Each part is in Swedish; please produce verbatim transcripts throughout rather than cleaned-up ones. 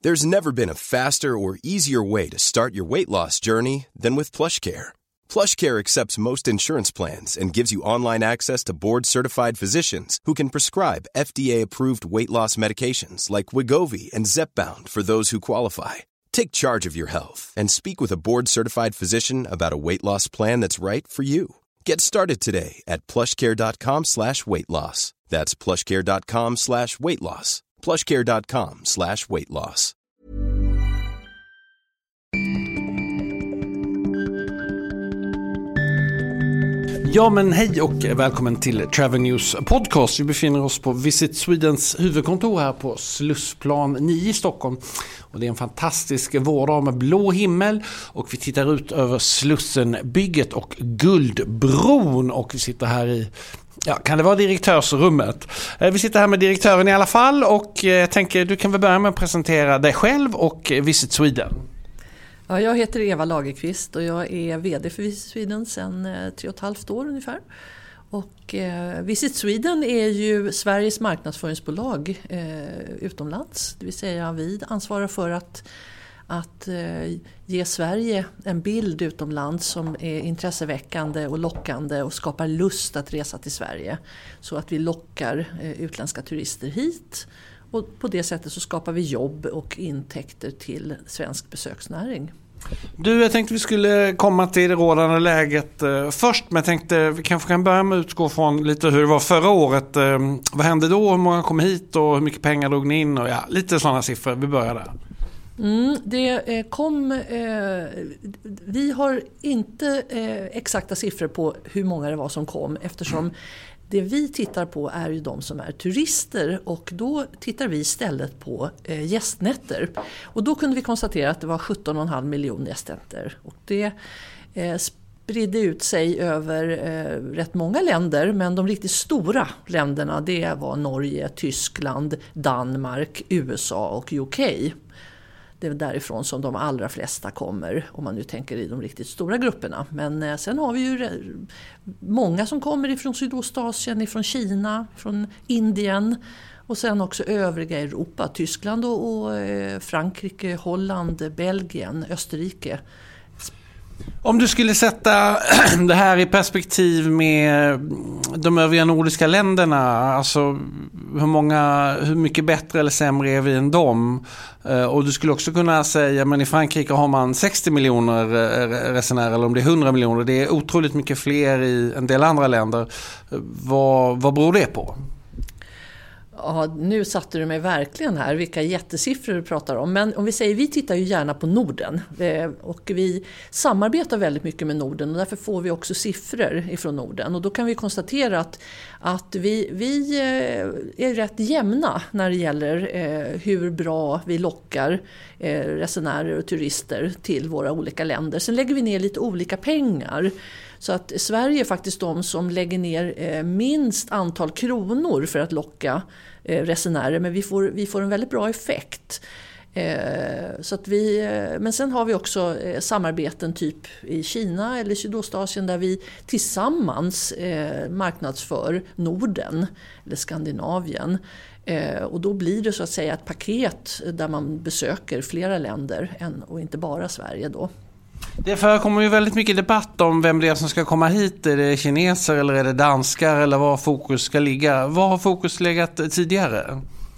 There's never been a faster or easier way to start your weight loss journey than with PlushCare. PlushCare accepts most insurance plans and gives you online access to board-certified physicians who can prescribe F D A-approved weight loss medications like Wegovy and Zepbound for those who qualify. Take charge of your health and speak with a board-certified physician about a weight loss plan that's right for you. Get started today at plushcare.com slash weight loss. That's plushcare.com slash weight loss. plushcare.com slash weight loss. Ja men hej och välkommen till Travel News Podcast. Vi befinner oss på Visit Swedens huvudkontor här på Slussplan nio i Stockholm. Och det är en fantastisk vårdag med blå himmel och vi tittar ut över Slussenbygget och Guldbron och vi sitter här i, ja, kan det vara direktörsrummet? Vi sitter här med direktören i alla fall och jag tänker du kan väl börja med att presentera dig själv och Visit Sweden. Ja, jag heter Eva Lagerqvist och jag är vd för Visit Sweden sedan tre och ett halvt år ungefär. Och eh, Visit Sweden är ju Sveriges marknadsföringsbolag eh, utomlands. Det vill säga vi ansvarar för att, att eh, ge Sverige en bild utomlands som är intresseväckande och lockande och skapar lust att resa till Sverige. Så att vi lockar eh, utländska turister hit. Och på det sättet så skapar vi jobb och intäkter till svensk besöksnäring. Du, jag tänkte vi skulle komma till det rådande läget eh, först. Men jag tänkte vi kanske kan börja med att utgå från lite hur det var förra året. Eh, vad hände då? Hur många kom hit och hur mycket pengar drog ni in? Och ja, lite sådana siffror. Vi börjar där. Mm, det eh, kom, eh, vi har inte eh, exakta siffror på hur många det var som kom eftersom det vi tittar på är ju de som är turister och då tittar vi istället på eh, gästnätter. Och då kunde vi konstatera att det var sjutton komma fem miljoner gästnätter. Och det eh, spridde ut sig över eh, rätt många länder, men de riktigt stora länderna det var Norge, Tyskland, Danmark, U S A och U K. Det är därifrån som de allra flesta kommer om man nu tänker i de riktigt stora grupperna. Men eh, sen har vi ju många som kommer ifrån Sydostasien, ifrån Kina, från Indien och sen också övriga Europa, Tyskland och, och eh, Frankrike, Holland, Belgien, Österrike. Om du skulle sätta det här i perspektiv med de övriga nordiska länderna, alltså hur många, hur mycket bättre eller sämre är vi än dem? Och du skulle också kunna säga, men i Frankrike har man sextio miljoner resenärer eller om det är hundra miljoner, det är otroligt mycket fler i en del andra länder. Vad, vad beror det på? Ja, nu satte du mig verkligen här, vilka jättesiffror du pratar om. Men om vi säger, vi tittar ju gärna på Norden och vi samarbetar väldigt mycket med Norden och därför får vi också siffror ifrån Norden. Och då kan vi konstatera att, att vi, vi är rätt jämna när det gäller hur bra vi lockar resenärer och turister till våra olika länder. Sen lägger vi ner lite olika pengar. Så att Sverige är faktiskt de som lägger ner eh, minst antal kronor för att locka eh, resenärer. Men vi får, vi får en väldigt bra effekt. Eh, så att vi, eh, men sen har vi också eh, samarbeten typ i Kina eller Sydostasien där vi tillsammans eh, marknadsför Norden eller Skandinavien. Eh, och då blir det så att säga ett paket där man besöker flera länder än, och inte bara Sverige då. Det förekommer ju väldigt mycket debatt om vem det är som ska komma hit. Är det kineser eller är det danskar eller var fokus ska ligga? Var har fokus legat tidigare?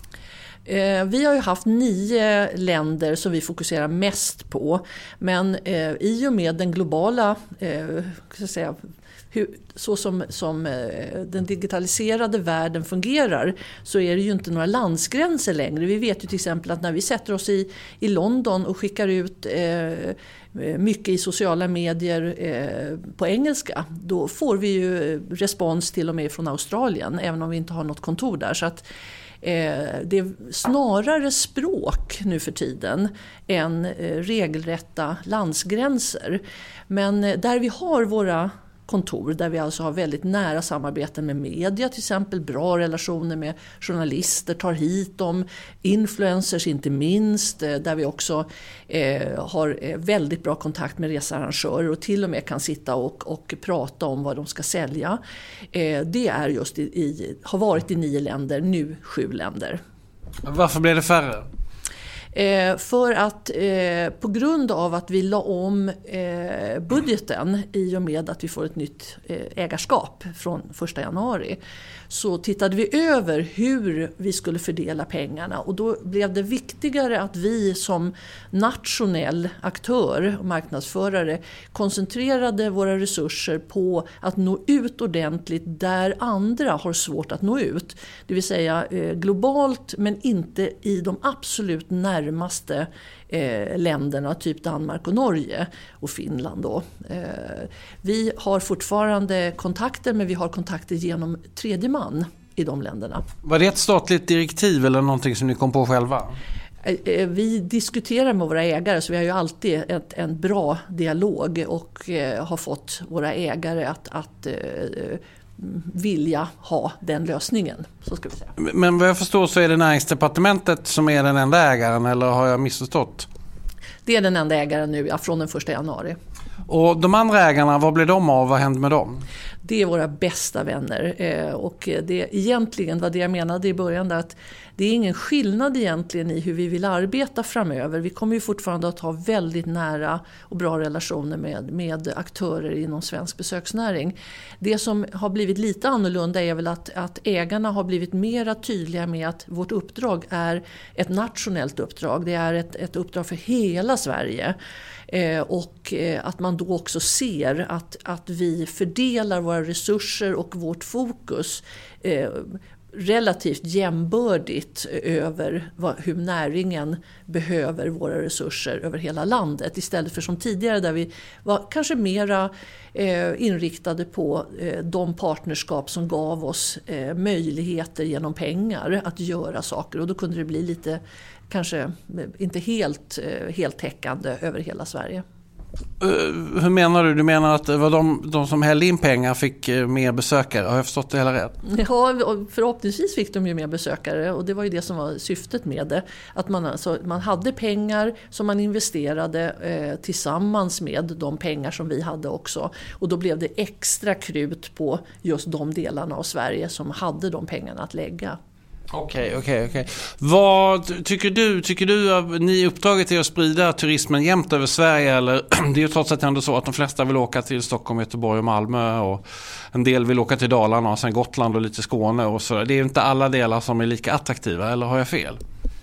Eh, vi har ju haft nio länder som vi fokuserar mest på. Men eh, i och med den globala, eh, ska jag säga, hur, så som, som eh, den digitaliserade världen fungerar så är det ju inte några landsgränser längre. Vi vet ju till exempel att när vi sätter oss i, i London och skickar ut eh, mycket i sociala medier eh, på engelska, då får vi ju respons till och med från Australien, även om vi inte har något kontor där. Så att eh, det är snarare språk nu för tiden än eh, regelrätta landsgränser. Men eh, där vi har våra kontor där vi alltså har väldigt nära samarbeten med media, till exempel bra relationer med journalister, tar hit dem, influencers inte minst, där vi också eh, har väldigt bra kontakt med researrangörer och till och med kan sitta och, och prata om vad de ska sälja. Eh, det är just i, i, har varit i nio länder, nu sju länder. Varför blev det färre? Eh, för att eh, på grund av att vi la om eh, budgeten i och med att vi får ett nytt eh, ägarskap från första januari, så tittade vi över hur vi skulle fördela pengarna, och då blev det viktigare att vi som nationell aktör och marknadsförare koncentrerade våra resurser på att nå ut ordentligt där andra har svårt att nå ut. Det vill säga eh, globalt, men inte i de absolut närmaste eh, länderna, typ Danmark och Norge och Finland då. Eh, vi har fortfarande kontakter, men vi har kontakter genom tredje man i de länderna. Var det ett statligt direktiv eller någonting som ni kom på själva? Vi diskuterar med våra ägare, så vi har ju alltid ett, en bra dialog och eh, har fått våra ägare att, att eh, vilja ha den lösningen, så ska vi säga. Men vad jag förstår så är det Näringsdepartementet som är den enda ägaren, eller har jag missförstått? Det är den enda ägaren nu, ja, från den första januari. Och de andra ägarna, vad blir de av? Vad händer med dem? Det är våra bästa vänner, eh, och det egentligen var det jag menade i början, där att det är ingen skillnad egentligen i hur vi vill arbeta framöver. Vi kommer ju fortfarande att ha väldigt nära och bra relationer med, med aktörer inom svensk besöksnäring. Det som har blivit lite annorlunda är väl att, att ägarna har blivit mera tydliga med att vårt uppdrag är ett nationellt uppdrag. Det är ett, ett uppdrag för hela Sverige. Eh, och eh, att man då också ser att, att vi fördelar våra resurser och vårt fokus eh, relativt jämbördigt över vad, hur näringen behöver våra resurser över hela landet. Istället för som tidigare där vi var kanske mera eh, inriktade på eh, de partnerskap som gav oss eh, möjligheter genom pengar att göra saker. Och då kunde det bli lite, kanske inte helt eh, heltäckande över hela Sverige. Uh, hur menar du? Du menar att det var de, de som hällde in pengar fick uh, mer besökare? Har jag förstått det hela rätt? Ja, förhoppningsvis fick de ju mer besökare, och det var ju det som var syftet med det. Att man, alltså, man hade pengar som man investerade eh, tillsammans med de pengar som vi hade också. Och då blev det extra krut på just de delarna av Sverige som hade de pengarna att lägga. Okej, okej, okej. Vad tycker du? Tycker du att ni uppdraget är att sprida turismen jämt över Sverige? Eller det är ju trots allt ändå så att de flesta vill åka till Stockholm, Göteborg och Malmö, och en del vill åka till Dalarna och sen Gotland och lite Skåne och så. Det är ju inte alla delar som är lika attraktiva, eller har jag fel?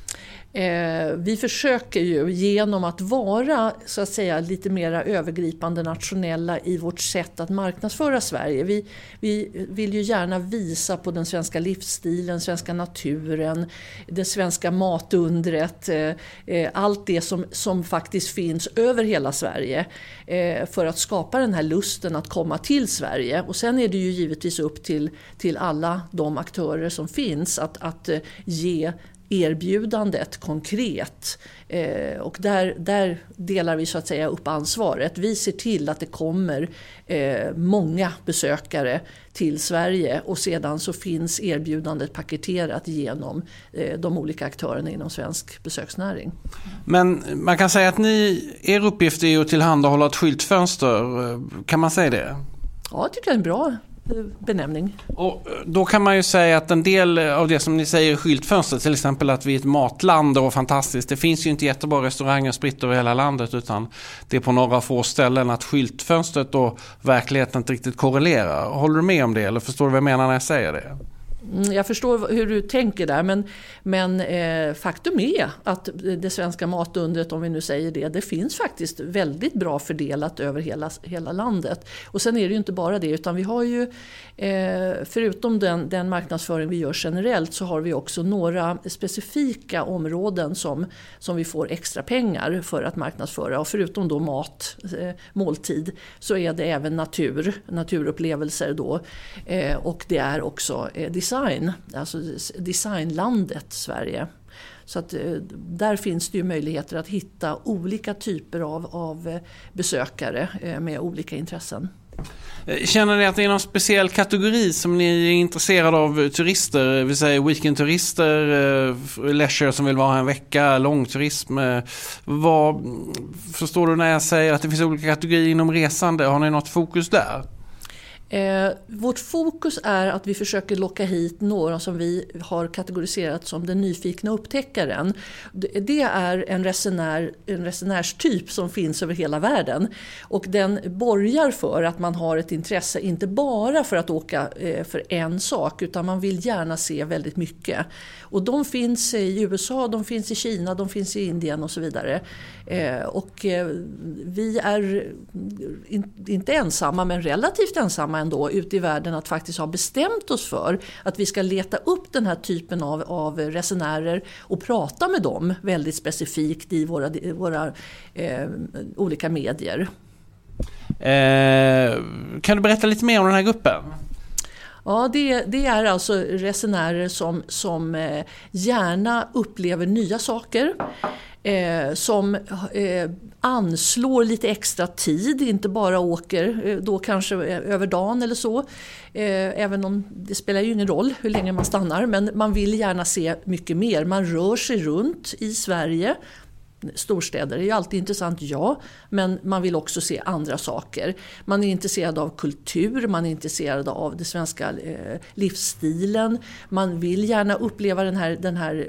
Eh, vi försöker ju genom att vara så att säga lite mer övergripande nationella i vårt sätt att marknadsföra Sverige. Vi, vi vill ju gärna visa på den svenska livsstilen, svenska naturen, det svenska matundret, eh, allt det som, som faktiskt finns över hela Sverige eh, för att skapa den här lusten att komma till Sverige. Och sen är det ju givetvis upp till, till alla de aktörer som finns att, att eh, ge erbjudandet konkret, eh, och där, där delar vi så att säga upp ansvaret. Vi ser till att det kommer eh, många besökare till Sverige, och sedan så finns erbjudandet paketerat genom eh, de olika aktörerna inom svensk besöksnäring. Men man kan säga att ni, er uppgift är att tillhandahålla ett skyltfönster. Kan man säga det? Ja, jag tycker det är en bra benämning. Och då kan man ju säga att en del av det som ni säger skyltfönster, till exempel att vi är ett matland och fantastiskt, det finns ju inte jättebra restauranger spritt över hela landet, utan det är på några få ställen att skyltfönstret och verkligheten inte riktigt korrelerar. Håller du med om det, eller förstår du vad jag menar när jag säger det? Jag förstår hur du tänker där, men, men eh, faktum är att det svenska matundret, om vi nu säger det, det finns faktiskt väldigt bra fördelat över hela, hela landet. Och sen är det ju inte bara det, utan vi har ju, eh, förutom den, den marknadsföring vi gör generellt, så har vi också några specifika områden som, som vi får extra pengar för att marknadsföra. Och förutom då mat, eh, måltid, så är det även natur, naturupplevelser då. Eh, och det är också eh, design, alltså designlandet Sverige. Så att där finns det ju möjligheter att hitta olika typer av, av besökare med olika intressen. Känner ni att det är någon speciell kategori som ni är intresserade av turister? Vi säger weekendturister, leisure som vill vara en vecka, långturism. Vad, förstår du när jag säger att det finns olika kategorier inom resande? Har ni något fokus där? Eh, vårt fokus är att vi försöker locka hit några som vi har kategoriserat som den nyfikna upptäckaren. Det, det är en, resenär, en resenärstyp som finns över hela världen. Och den borgar för att man har ett intresse inte bara för att åka eh, för en sak, utan man vill gärna se väldigt mycket. Och de finns i U S A, de finns i Kina, de finns i Indien och så vidare. Eh, och eh, vi är in, inte ensamma, men relativt ensamma ändå ute i världen att faktiskt ha bestämt oss för att vi ska leta upp den här typen av, av resenärer och prata med dem väldigt specifikt i våra, våra eh, olika medier. Eh, kan du berätta lite mer om den här gruppen? Ja, det, det är alltså resenärer som, som eh, gärna upplever nya saker. Eh, som eh, anslår lite extra tid, inte bara åker eh, då kanske över dagen eller så. Eh, även om det spelar ju ingen roll hur länge man stannar, men man vill gärna se mycket mer. Man rör sig runt i Sverige. Storstäder är ju alltid intressant, ja, men man vill också se andra saker. Man är intresserad av kultur, man är intresserad av den svenska eh, livsstilen. Man vill gärna uppleva den här, den här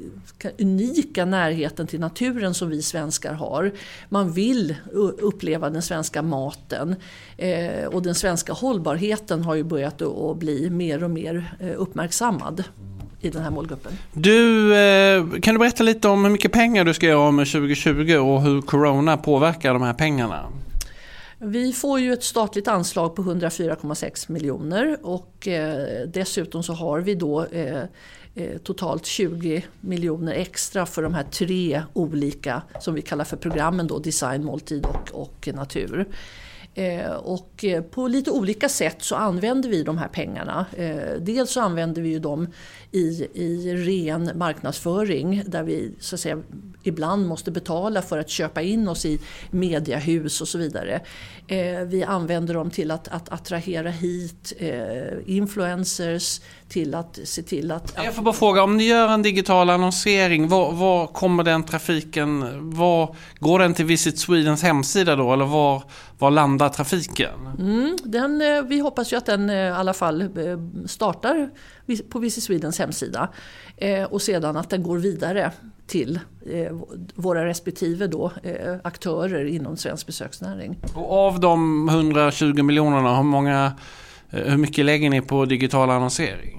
unika närheten till naturen som vi svenskar har. Man vill uppleva den svenska maten. Eh, och den svenska hållbarheten har ju börjat att bli mer och mer eh, uppmärksammad i den här målgruppen. Du, kan du berätta lite om hur mycket pengar du ska göra med tjugo tjugo och hur corona påverkar de här pengarna? Vi får ju ett statligt anslag på hundrafyra komma sex miljoner och eh, dessutom så har vi då eh, eh, totalt tjugo miljoner extra för de här tre olika som vi kallar för programmen då, design, måltid och, och natur. Eh, och på lite olika sätt så använder vi de här pengarna. Eh, dels så använder vi ju dem i, i ren marknadsföring där vi så att säga ibland måste betala för att köpa in oss i mediahus och så vidare. Eh, vi använder dem till att, att attrahera hit eh, influencers, till att se till att... Jag får bara fråga, om ni gör en digital annonsering, var, var kommer den trafiken, var, går den till Visit Swedens hemsida då, eller var, var landar trafiken? Mm, den, vi hoppas ju att den i alla fall startar på Visit Swedens hemsida och sedan att den går vidare till våra respektive då, aktörer inom svensk besöksnäring. Och av de hundratjugo miljonerna, hur, många, hur mycket lägger ni på digital annonsering?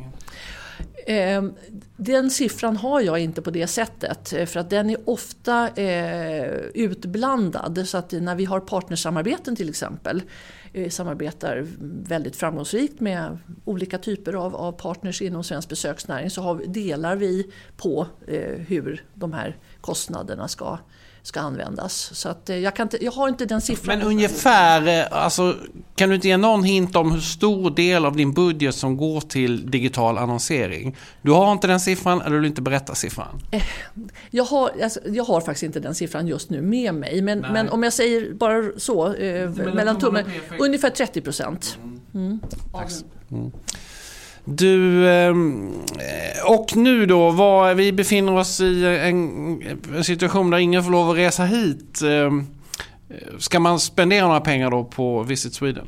Den siffran har jag inte på det sättet, för att den är ofta eh, utblandad, så att när vi har partnersamarbeten till exempel, eh, samarbetar väldigt framgångsrikt med olika typer av, av partners inom svensk besöksnäring, så har, delar vi på eh, hur de här kostnaderna ska ska användas. Så att jag, kan inte, jag har inte den siffran. Men ungefär, alltså, kan du inte ge någon hint om hur stor del av din budget som går till digital annonsering? Du har inte den siffran, eller du vill inte berätta siffran? Jag har, alltså, jag har faktiskt inte den siffran just nu med mig. Men, men om jag säger bara så, eh, mellan tummen, ungefär trettio procent. Mm. Mm. Mm. Du, och nu då, var, vi befinner oss i en situation där ingen får lov att resa hit. Ska man spendera några pengar då på Visit Sweden?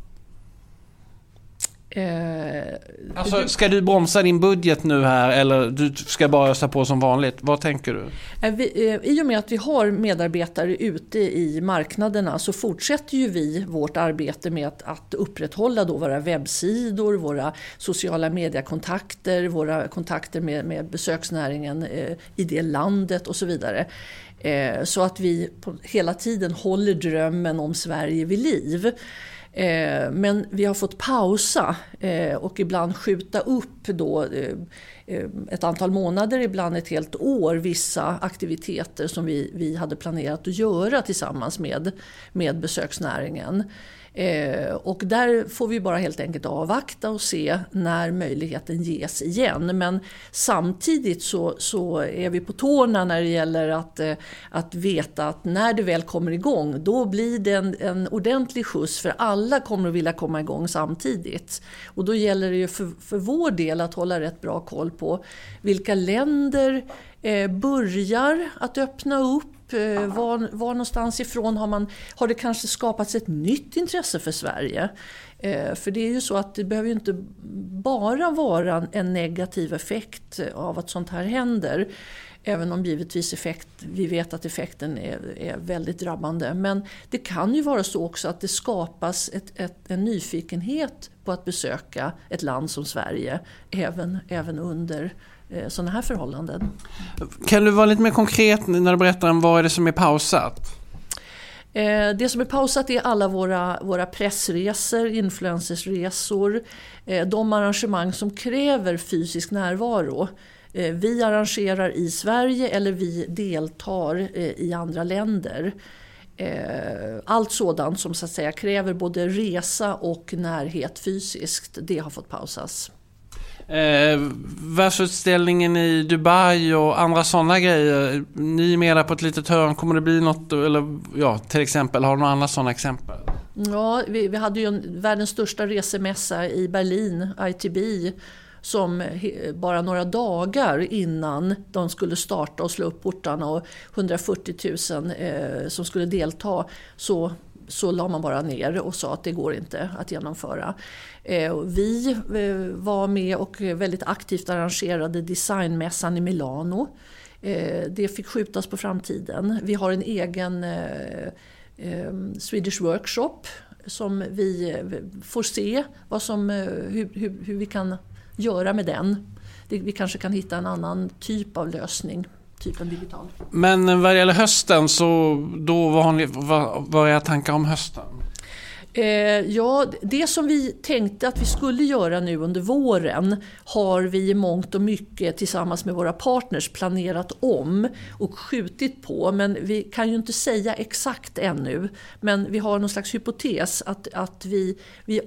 Eh, alltså, ska du bromsa din budget nu här, eller du ska bara ösa på som vanligt? Vad tänker du? Vi, I och med att vi har medarbetare ute i marknaderna så fortsätter ju vi vårt arbete med att, att upprätthålla då våra webbsidor, våra sociala mediekontakter, våra kontakter med, med besöksnäringen eh, i det landet och så vidare. Eh, så att vi på, hela tiden håller drömmen om Sverige vid liv. Men vi har fått pausa och ibland skjuta upp då ett antal månader, ibland ett helt år, vissa aktiviteter som vi, vi hade planerat att göra tillsammans med, med besöksnäringen. Eh, och där får vi bara helt enkelt avvakta och se när möjligheten ges igen. Men samtidigt så, så är vi på tårna när det gäller att, eh, att veta att när det väl kommer igång, då blir det en, en ordentlig skjuts, för alla kommer att vilja komma igång samtidigt. Och då gäller det ju för, för vår del att hålla rätt bra koll på vilka länder eh, börjar att öppna upp Var, var någonstans ifrån har, man, har det kanske skapats ett nytt intresse för Sverige? För det är ju så att det behöver ju inte bara vara en negativ effekt av att sånt här händer. Även om givetvis effekt, vi vet att effekten är, är väldigt drabbande. Men det kan ju vara så också att det skapas ett, ett, en nyfikenhet på att besöka ett land som Sverige. Även, även under eh, sådana här förhållanden. Kan du vara lite mer konkret när du berättar om vad är det som är pausat? Eh, det som är pausat är alla våra, våra pressresor, influencersresor. Eh, de arrangemang som kräver fysisk närvaro. Vi arrangerar i Sverige eller vi deltar i andra länder. Allt sådant som så att säga kräver både resa och närhet fysiskt, det har fått pausas. Eh, världsutställningen i Dubai och andra sådana grejer. Ni är med där på ett litet hörn. Kommer det bli något, eller ja, till exempel, har du några andra sådana exempel? Ja, vi, vi hade ju en, världens största resemässa i Berlin, I T B, som bara några dagar innan de skulle starta och slå upp portarna och hundrafyrtio tusen eh, som skulle delta, så, så la man bara ner och sa att det går inte att genomföra. Eh, vi eh, var med och väldigt aktivt arrangerade designmässan i Milano. Eh, det fick skjutas på framtiden. Vi har en egen eh, eh, Swedish workshop som vi får se vad som, hur, hur, hur vi kan göra med den. Vi kanske kan hitta en annan typ av lösning, typen digital. Men vad gäller hösten, så då vad har ni, vad, vad är era tankar om hösten? Eh, ja, det som vi tänkte att vi skulle göra nu under våren har vi i mångt och mycket tillsammans med våra partners planerat om och skjutit på. Men vi kan ju inte säga exakt ännu. Men vi har någon slags hypotes att, att vi, vi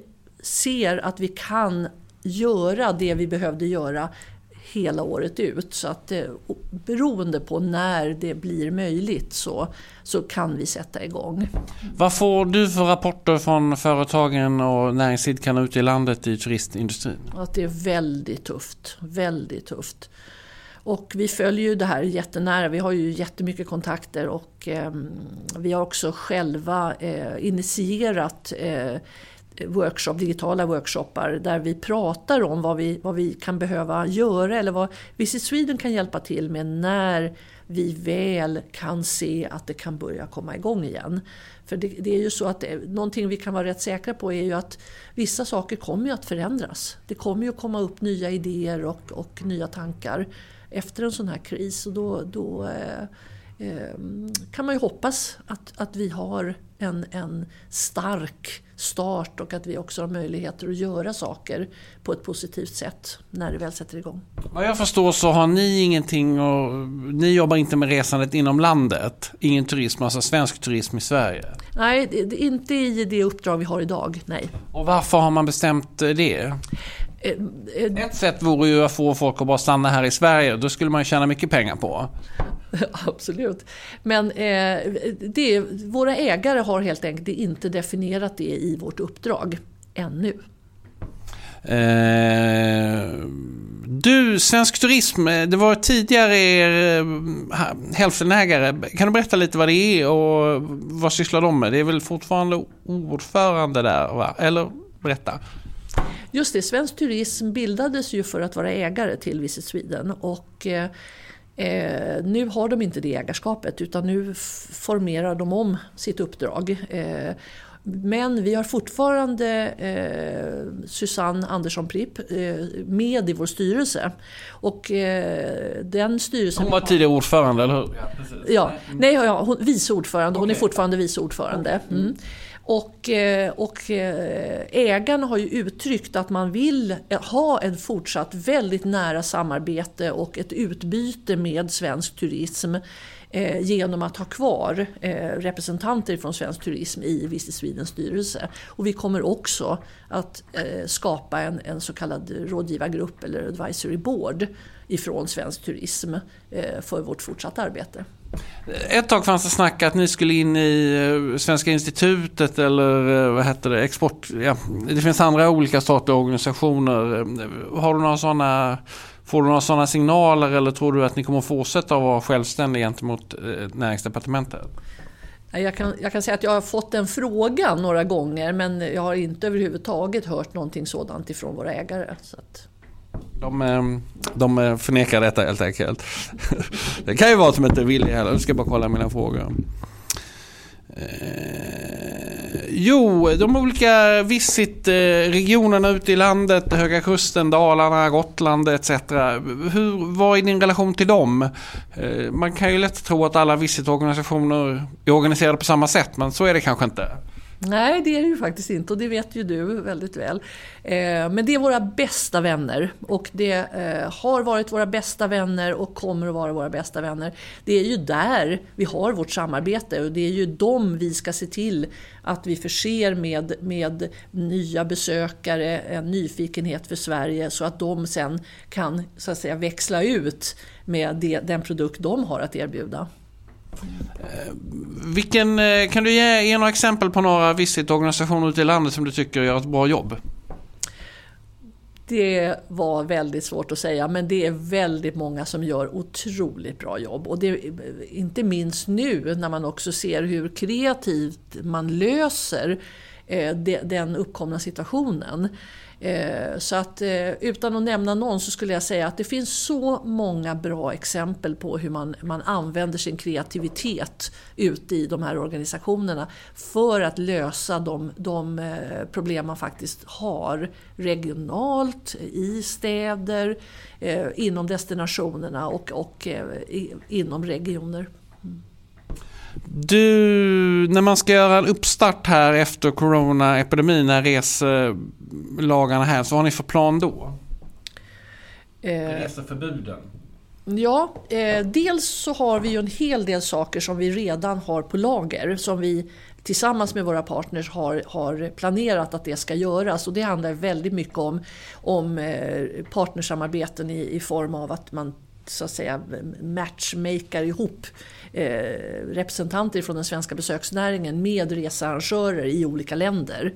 ser att vi kan göra det vi behövde göra hela året ut. Så att eh, beroende på när det blir möjligt så, så kan vi sätta igång. Vad får du för rapporter från företagen och näringsidkarna ute i landet i turistindustrin? Att det är väldigt tufft, väldigt tufft. Och vi följer ju det här jättenära. Vi har ju jättemycket kontakter och eh, vi har också själva eh, initierat eh, workshop, digitala workshoppar där vi pratar om vad vi, vad vi kan behöva göra eller vad Visit Sweden kan hjälpa till med när vi väl kan se att det kan börja komma igång igen. För det, det är ju så att det, någonting vi kan vara rätt säkra på är ju att vissa saker kommer ju att förändras. Det kommer ju att komma upp nya idéer och, och nya tankar efter en sån här kris, och då, då eh, eh, kan man ju hoppas att, att vi har en, en stark start och att vi också har möjligheter att göra saker på ett positivt sätt när det väl sätter igång. Vad jag förstår så har ni ingenting och ni jobbar inte med resandet inom landet, ingen turism, alltså svensk turism i Sverige. Nej, det, det, inte i det uppdrag vi har idag, nej. Och varför har man bestämt det? Ett sätt vore ju att få folk att bara stanna här i Sverige. Då skulle man ju tjäna mycket pengar på. Absolut. Men eh, det, våra ägare har helt enkelt inte definierat det i vårt uppdrag ännu. Eh, du, Svensk Turism, det var tidigare er hälftenägare. Kan du berätta lite vad det är och vad sysslar de med? Det är väl fortfarande ordförande där, va? Eller berätta. Just det, Svensk Turism bildades ju för att vara ägare till Visit Sweden och eh, eh, nu har de inte det ägarskapet utan nu f- formerar de om sitt uppdrag. Eh, men vi har fortfarande eh, Susanne Andersson Pripp eh, med i vår styrelse. Och eh, den styrelsen... Hon var tidigare ordförande, eller hur? Ja, ja. Nej, ja, hon, vice ordförande. Hon okay. är fortfarande vice ordförande. Okay. Mm. Och, och ägarna har ju uttryckt att man vill ha en fortsatt väldigt nära samarbete och ett utbyte med svensk turism eh, genom att ha kvar eh, representanter från svensk turism i Visit Swedens styrelse. Och vi kommer också att eh, skapa en, en så kallad rådgivargrupp eller advisory board ifrån svensk turism eh, för vårt fortsatta arbete. Ett tag fanns det snack att ni skulle in i Svenska institutet eller vad heter det, export. Ja, det finns andra olika statliga organisationer. Har du några sådana Får du några sådana signaler eller tror du att ni kommer att fortsätta att vara självständiga gentemot näringsdepartementet? Jag kan, jag kan säga att jag har fått en fråga några gånger, men jag har inte överhuvudtaget hört någonting sådant ifrån våra ägare. Så att... de, de förnekar detta helt enkelt. Det kan ju vara som inte vill heller. Jag ska bara kolla mina frågor. Eh, jo, de olika visitregionerna ute i landet, Höga Kusten, Dalarna, Gotland et cetera. Hur, vad är din relation till dem? Eh, man kan ju lätt tro att alla visitorganisationer är organiserade på samma sätt, men så är det kanske inte. Nej, det är det ju faktiskt inte och det vet ju du väldigt väl. Eh, men det är våra bästa vänner och det eh, har varit våra bästa vänner och kommer att vara våra bästa vänner. Det är ju där vi har vårt samarbete och det är ju dem vi ska se till att vi förser med, med nya besökare, en nyfikenhet för Sverige så att de sen kan så att säga växla ut med det, den produkt de har att erbjuda. Vilken, kan du ge, ge några exempel på några visitorganisationer ute i landet som du tycker gör ett bra jobb? Det var väldigt svårt att säga, men det är väldigt många som gör otroligt bra jobb. Och det, inte minst nu när man också ser hur kreativt man löser eh, de, den uppkomna situationen. Eh, så att eh, utan att nämna någon så skulle jag säga att det finns så många bra exempel på hur man, man använder sin kreativitet ute i de här organisationerna för att lösa de, de eh, problem man faktiskt har regionalt, i städer, eh, inom destinationerna och, och eh, i, inom regioner. Mm. Du, när man ska göra en uppstart här efter coronaepidemin, när reselagarna här, så har ni för plan då? Eh, Reseförbuden? Ja, eh, dels så har vi ju en hel del saker som vi redan har på lager som vi tillsammans med våra partners har, har planerat att det ska göras och det handlar väldigt mycket om, om eh, partnersamarbeten i, i form av att man så att säga matchmakar ihop eh, representanter från den svenska besöksnäringen med researrangörer i olika länder.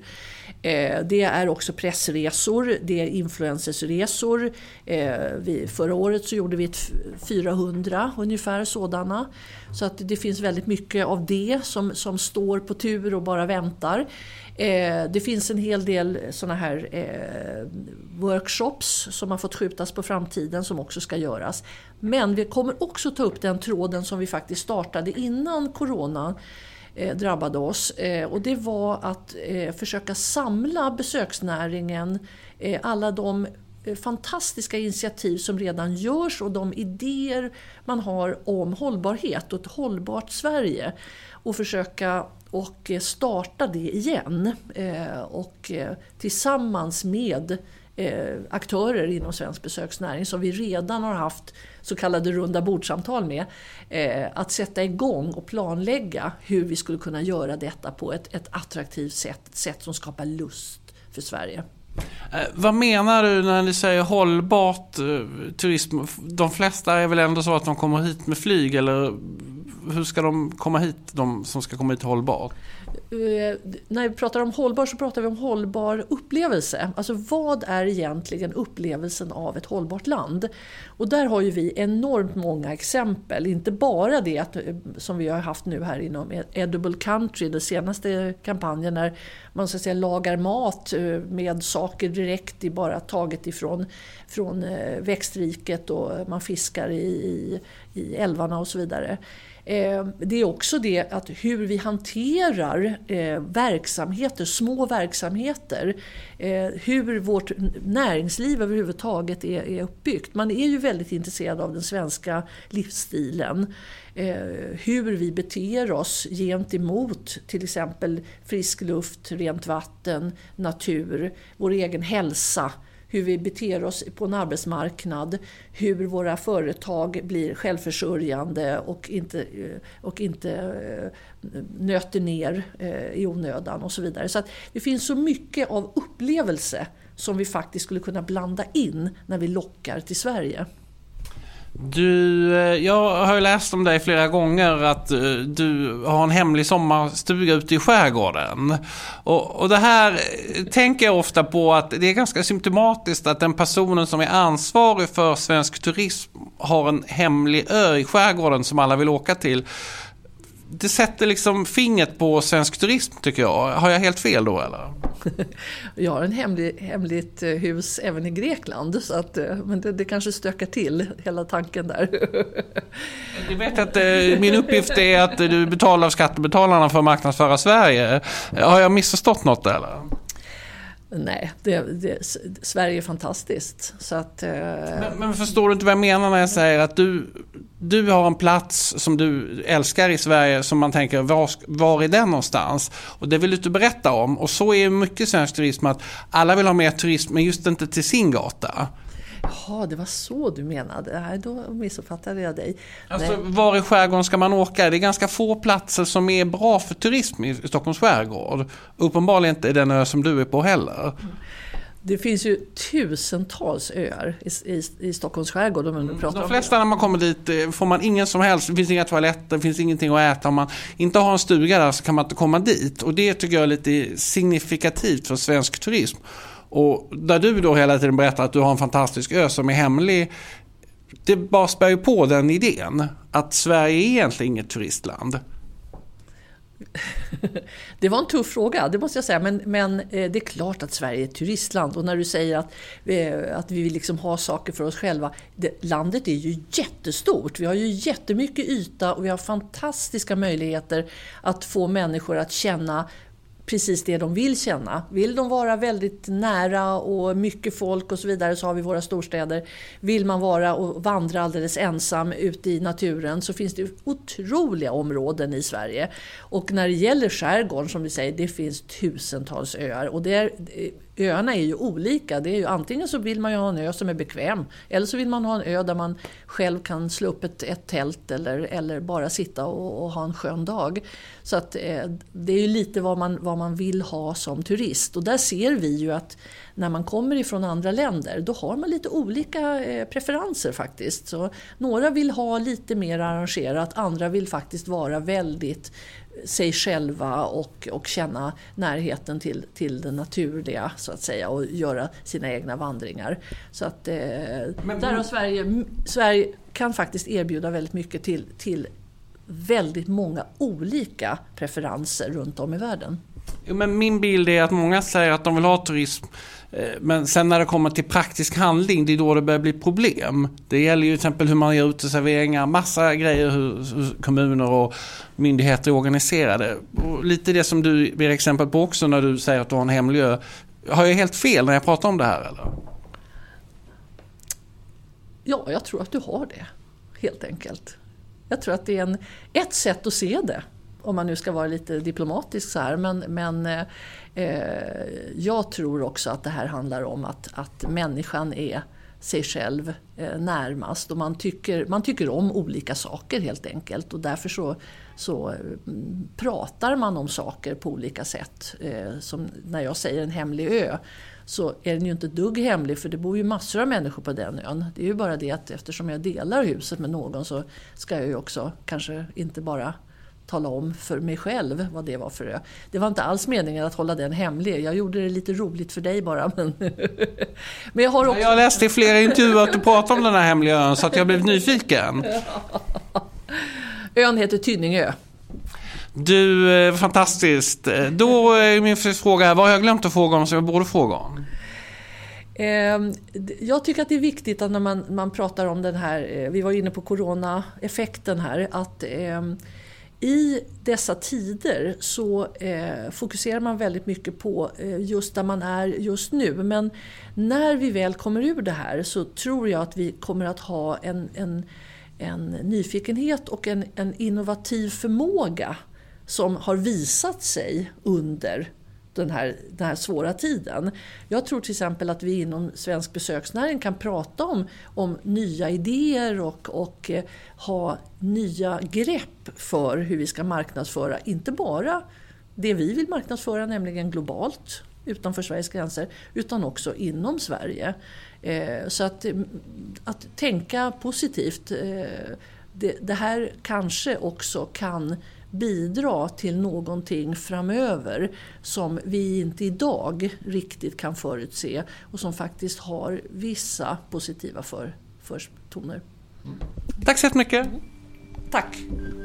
Eh, det är också pressresor, det är influencersresor. Eh, vi, förra året så gjorde vi ett fyrahundra ungefär sådana. Så att det finns väldigt mycket av det som, som står på tur och bara väntar. Eh, det finns en hel del såna här eh, workshops som har fått skjutas på framtiden som också ska göras. Men vi kommer också ta upp den tråden som vi faktiskt startade innan corona eh, drabbade oss. Eh, och det var att eh, försöka samla besöksnäringen, eh, alla de eh, fantastiska initiativ som redan görs och de idéer man har om hållbarhet och ett hållbart Sverige och försöka och starta det igen eh, och eh, tillsammans med eh, aktörer inom svensk besöksnäring som vi redan har haft så kallade runda bordsamtal med eh, att sätta igång och planlägga hur vi skulle kunna göra detta på ett, ett attraktivt sätt, ett sätt som skapar lust för Sverige. Eh, vad menar du när ni säger hållbart eh, turism? De flesta är väl ändå så att de kommer hit med flyg eller hur ska de komma hit, de som ska komma hit hållbart? Uh, när vi pratar om hållbar så pratar vi om hållbar upplevelse. Alltså vad är egentligen upplevelsen av ett hållbart land? Och där har ju vi enormt många exempel. Inte bara det att, som vi har haft nu här inom Edible Country, den senaste kampanjen när man så att säga lagar mat med saker direkt i bara taget ifrån från växtriket och man fiskar i, i, i älvarna och så vidare. Det är också det att hur vi hanterar eh, verksamheter, små verksamheter, eh, hur vårt näringsliv överhuvudtaget är, är uppbyggt. Man är ju väldigt intresserad av den svenska livsstilen, eh, hur vi beter oss gentemot till exempel frisk luft, rent vatten, natur, vår egen hälsa. Hur vi beter oss på en arbetsmarknad, hur våra företag blir självförsörjande och inte, och inte nöter ner i onödan och så vidare. Så att det finns så mycket av upplevelse som vi faktiskt skulle kunna blanda in när vi lockar till Sverige. Du, jag har ju läst om dig flera gånger att du har en hemlig sommarstuga ute i skärgården. Och, och det här tänker jag ofta på att det är ganska symptomatiskt att den personen som är ansvarig för svensk turism har en hemlig ö i skärgården som alla vill åka till. Det sätter liksom fingret på svensk turism, tycker jag. Har jag helt fel då, eller? Jag har en hemlig, hemligt hus även i Grekland, så att, men det, det kanske stökar till hela tanken där. Jag vet att eh, min uppgift är att du betalar av skattebetalarna för att marknadsföra Sverige. Har jag missförstått något, eller? Nej, det, det, Sverige är fantastiskt. Så att, eh... men, men förstår du inte vad jag menar när jag säger att du, du har en plats som du älskar i Sverige som man tänker, var, var är den någonstans? Och det vill du inte berätta om. Och så är mycket svensk turism att alla vill ha mer turism, men just inte till sin gata. Ja, det var så du menade. Nej, då missuppfattade jag dig. Alltså, Nej. var i skärgården ska man åka? Det är ganska få platser som är bra för turism i Stockholms skärgård. Uppenbarligen inte den ö som du är på heller. Det finns ju tusentals öar i, i, i Stockholms skärgård. Om man pratar De flesta om när man kommer dit får man ingen som helst. Det finns inga toaletter, det finns ingenting att äta. Om man inte har en stuga där så kan man inte komma dit. Och det tycker jag är lite signifikativt för svensk turism. Och där du då hela tiden berättar att du har en fantastisk ö som är hemlig, det bara spär ju på den idén att Sverige är egentligen inget turistland. Det var en tuff fråga, det måste jag säga, men, men eh, det är klart att Sverige är ett turistland. Och när du säger att, eh, att vi vill liksom ha saker för oss själva, det, landet är ju jättestort. Vi har ju jättemycket yta och vi har fantastiska möjligheter att få människor att känna precis det de vill känna. Vill de vara väldigt nära och mycket folk och så vidare, så har vi våra storstäder. Vill man vara och vandra alldeles ensam ute i naturen, så finns det otroliga områden i Sverige. Och när det gäller skärgården, som vi säger, det finns tusentals öar. Och det är, öarna är ju olika. Det är ju, antingen så vill man ju ha en ö som är bekväm, eller så vill man ha en ö där man själv kan slå upp ett, ett tält eller, eller bara sitta och, och ha en skön dag. Så att eh, det är ju lite vad man, vad man vill ha som turist. Och där ser vi ju att när man kommer ifrån andra länder, då har man lite olika eh, preferenser faktiskt. Så några vill ha lite mer arrangerat, andra vill faktiskt vara väldigt sig själva och, och känna närheten till, till det naturliga, så att säga, och göra sina egna vandringar. Så att eh, Men, där har Sverige, Sverige kan faktiskt erbjuda väldigt mycket till, till väldigt många olika preferenser runt om i världen. Men min bild är att många säger att de vill ha turism, men sen när det kommer till praktisk handling, det är då det börjar bli problem. Det gäller ju till exempel hur man gör uteserveringar, massa grejer, hur, hur kommuner och myndigheter är organiserade. Och lite det som du ger exempel på också när du säger att du har en hemlig ö. Har jag helt fel när jag pratar om det här, eller? Ja, jag tror att du har det, helt enkelt. Jag tror att det är en, ett sätt att se det, om man nu ska vara lite diplomatisk så här. Men, men eh, jag tror också att det här handlar om att, att människan är sig själv eh, närmast. Och man tycker, man tycker om olika saker helt enkelt. Och därför så, så mm, pratar man om saker på olika sätt. Eh, som när jag säger en hemlig ö, så är den ju inte ett dugg hemlig, för det bor ju massor av människor på den ön. Det är ju bara det att eftersom jag delar huset med någon, så ska jag ju också kanske inte bara tala om för mig själv vad det var för ö. Det var inte alls meningen att hålla den hemlig. Jag gjorde det lite roligt för dig bara. Men, men jag har också... Jag läste i flera intervjuer att du pratade om den här hemliga ön, så att jag blev nyfiken. Ön heter Tynningö. Du, fantastiskt. Då är min fråga här, vad har jag glömt att fråga om som jag borde fråga om? Jag tycker att det är viktigt att när man, man pratar om den här, vi var inne på coronaeffekten här, att i dessa tider så eh, fokuserar man väldigt mycket på eh, just där man är just nu. Men när vi väl kommer ur det här, så tror jag att vi kommer att ha en, en, en nyfikenhet och en, en innovativ förmåga som har visat sig under den här, den här svåra tiden. Jag tror till exempel att vi inom svensk besöksnäring kan prata om, om nya idéer och, och eh, ha nya grepp för hur vi ska marknadsföra, inte bara det vi vill marknadsföra, nämligen globalt, utanför Sveriges gränser utan också inom Sverige. Eh, så att, att tänka positivt, eh, det, det här kanske också kan bidra till någonting framöver som vi inte idag riktigt kan förutse och som faktiskt har vissa positiva för, förtoner. Mm. Tack så mycket. Mm. Tack.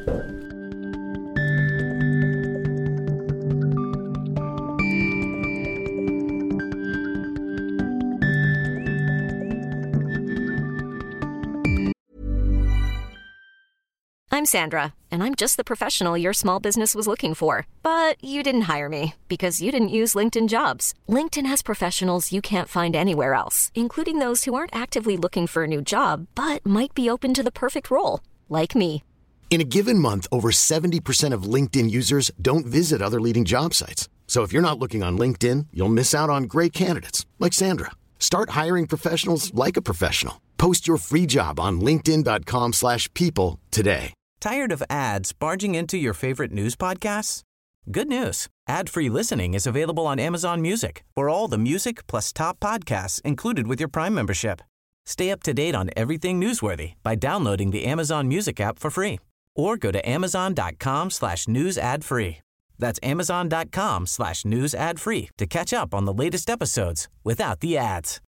I'm Sandra, and I'm just the professional your small business was looking for. But you didn't hire me because you didn't use LinkedIn Jobs. LinkedIn has professionals you can't find anywhere else, including those who aren't actively looking for a new job, but might be open to the perfect role, like me. In a given month, over seventy percent of LinkedIn users don't visit other leading job sites. So if you're not looking on LinkedIn, you'll miss out on great candidates, like Sandra. Start hiring professionals like a professional. Post your free job on linkedin dot com slash people today. Tired of ads barging into your favorite news podcasts? Good news. Ad-free listening is available on Amazon Music for all the music plus top podcasts included with your Prime membership. Stay up to date on everything newsworthy by downloading the Amazon Music app for free or go to amazon dot com slash news ad free. That's amazon dot com slash news ad free to catch up on the latest episodes without the ads.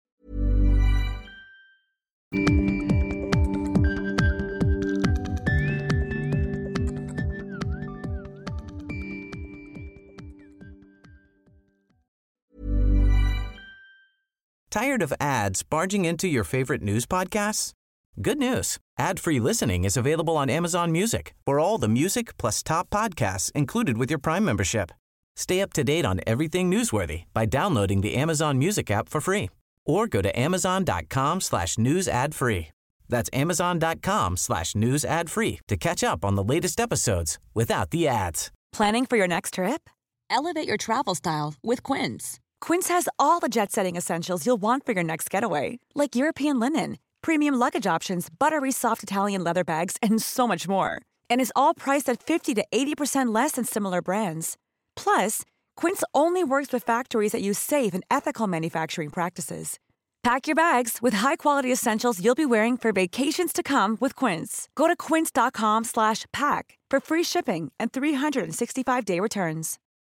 Tired of ads barging into your favorite news podcasts? Good news. Ad-free listening is available on Amazon Music for all the music plus top podcasts included with your Prime membership. Stay up to date on everything newsworthy by downloading the Amazon Music app for free or go to amazon dot com slash news ad free. That's amazon dot com slash news ad free to catch up on the latest episodes without the ads. Planning for your next trip? Elevate your travel style with Quince. Quince has all the jet-setting essentials you'll want for your next getaway, like European linen, premium luggage options, buttery soft Italian leather bags, and so much more. And is all priced at fifty to eighty percent less than similar brands. Plus, Quince only works with factories that use safe and ethical manufacturing practices. Pack your bags with high-quality essentials you'll be wearing for vacations to come with Quince. Go to quince dot com slash pack for free shipping and three sixty-five day returns.